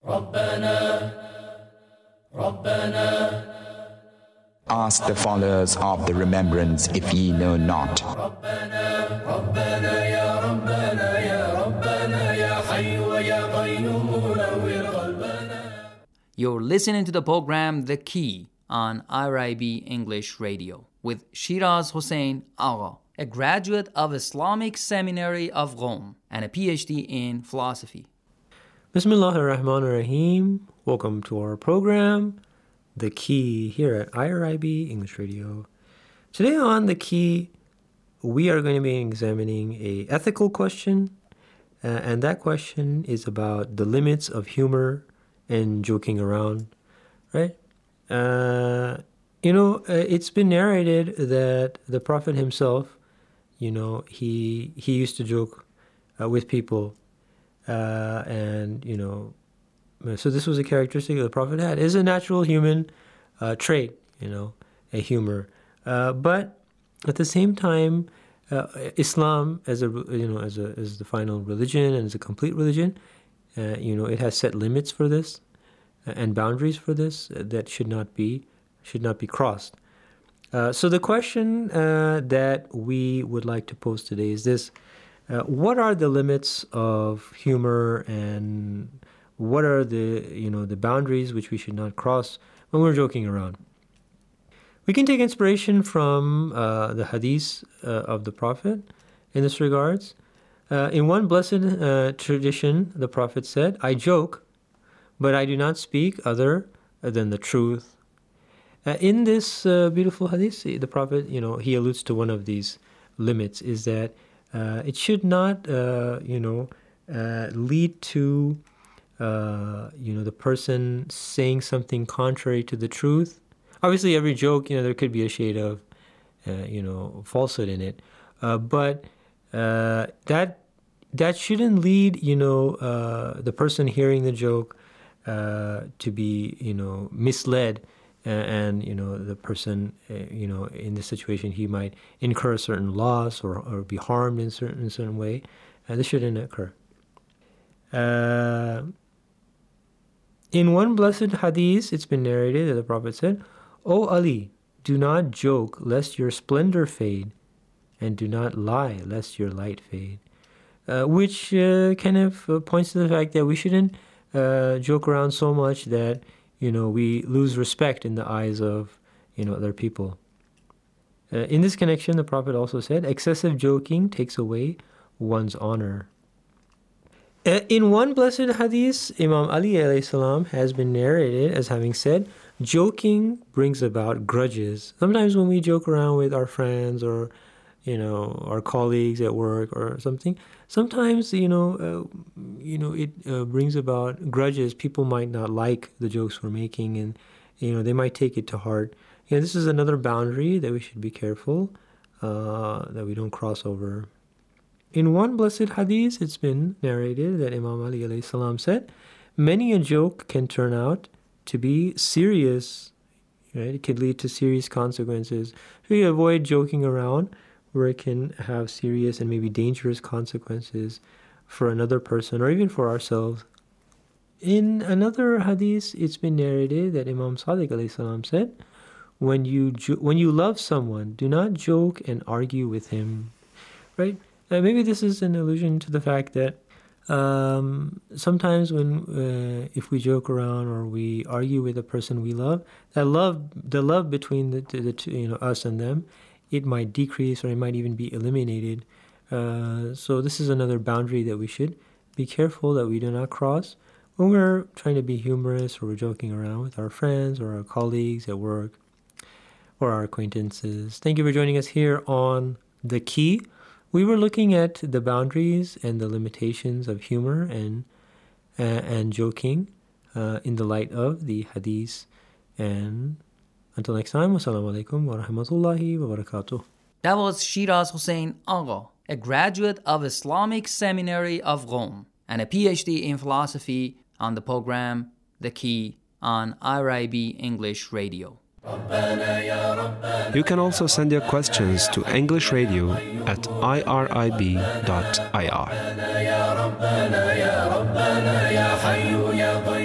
Ask the followers of the remembrance if ye know not. You're listening to the program The Key on IRIB English Radio with Shiraz Hossein Agha, a graduate of Islamic Seminary of Rome and a PhD in philosophy. Bismillahir Rahmanir Rahim. Welcome to our program, The Key, here at IRIB English Radio. Today on The Key, we are going to be examining an ethical question, and that question is about the limits of humor and joking around, right? It's been narrated that the Prophet himself, he used to joke with people, so this was a characteristic that the Prophet had. It's a natural human trait, a humor. But at the same time, Islam, as the final religion and as a complete religion, it has set limits for this and boundaries for this that should not be crossed. So the question that we would like to pose today is this: what are the limits of humor, and what are the boundaries which we should not cross when we're joking around? We can take inspiration from the hadith of the Prophet in this regards. In one blessed tradition, the Prophet said, "I joke, but I do not speak other than the truth." In this beautiful hadith, the Prophet, he alludes to one of these limits, is that it should not, lead to, the person saying something contrary to the truth. Obviously, every joke, there could be a shade of, falsehood in it, but that shouldn't lead, the person hearing the joke to be, misled, and the person, in this situation, he might incur a certain loss or be harmed in a certain way, and this shouldn't occur. In one blessed hadith, it's been narrated that the Prophet said, "O Ali, do not joke lest your splendor fade, and do not lie lest your light fade," which kind of points to the fact that we shouldn't joke around so much that we lose respect in the eyes of other people. In this connection, the Prophet also said, "Excessive joking takes away one's honor." In one blessed hadith, Imam Ali alayhi salam has been narrated as having said, "Joking brings about grudges." Sometimes when we joke around with our friends or our colleagues at work or something, sometimes it brings about grudges. People might not like the jokes we're making, and they might take it to heart. This is another boundary that we should be careful that we don't cross over. In one blessed hadith, it's been narrated that Imam Ali alayhi salam said, "Many a joke can turn out to be serious, right? It could lead to serious consequences." So you avoid joking around where it can have serious and maybe dangerous consequences for another person or even for ourselves. In another hadith, it's been narrated that Imam Sadiq alayhi salam said, when you love someone, do not joke and argue with him, right? Maybe this is an allusion to the fact that sometimes if we joke around or we argue with a person we love, the love between the two, us and them, it might decrease or it might even be eliminated. So this is another boundary that we should be careful that we do not cross when we're trying to be humorous or we're joking around with our friends or our colleagues at work or our acquaintances. Thank you for joining us here on The Key. We were looking at the boundaries and the limitations of humor and joking in the light of the hadith. And until next time, wassalamu alaikum wa rahmatullahi wa barakatuh. That was Shiraz Hossein Agha, a graduate of Islamic Seminary of Rome and a PhD in philosophy, on the program The Key on IRIB English Radio. You can also send your questions to English Radio at irib.ir.